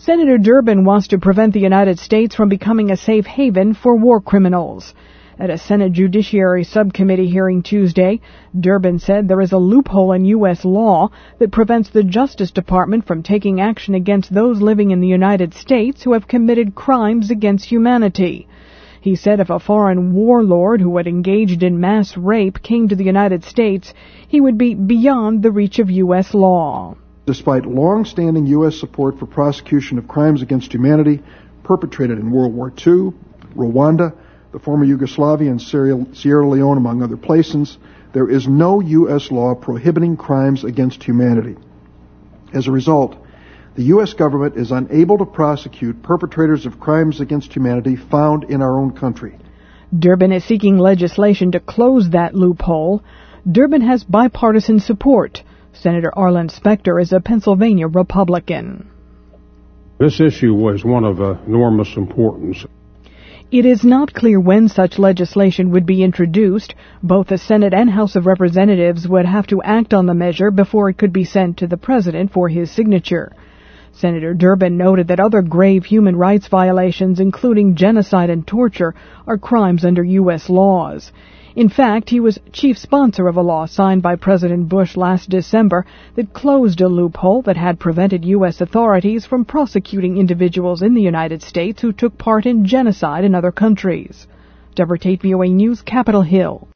Senator Durbin wants to prevent the United States from becoming a safe haven for war criminals. At a Senate Judiciary Subcommittee hearing Tuesday, Durbin said there is a loophole in U.S. law that prevents the Justice Department from taking action against those living in the United States who have committed crimes against humanity. He said if a foreign warlord who had engaged in mass rape came to the United States, he would be beyond the reach of U.S. law. Despite long-standing U.S. support for prosecution of crimes against humanity perpetrated in World War II, Rwanda, the former Yugoslavia, and Sierra Leone, among other places, there is no U.S. law prohibiting crimes against humanity. As a result, the U.S. government is unable to prosecute perpetrators of crimes against humanity found in our own country. Durbin is seeking legislation to close that loophole. Durbin has bipartisan support. Senator Arlen Specter is a Pennsylvania Republican. This issue was one of enormous importance. It is not clear when such legislation would be introduced. Both the Senate and House of Representatives would have to act on the measure before it could be sent to the President for his signature. Senator Durbin noted that other grave human rights violations, including genocide and torture, are crimes under U.S. laws. In fact, he was chief sponsor of a law signed by President Bush last December that closed a loophole that had prevented U.S. authorities from prosecuting individuals in the United States who took part in genocide in other countries. Deborah Tate, VOA News, Capitol Hill.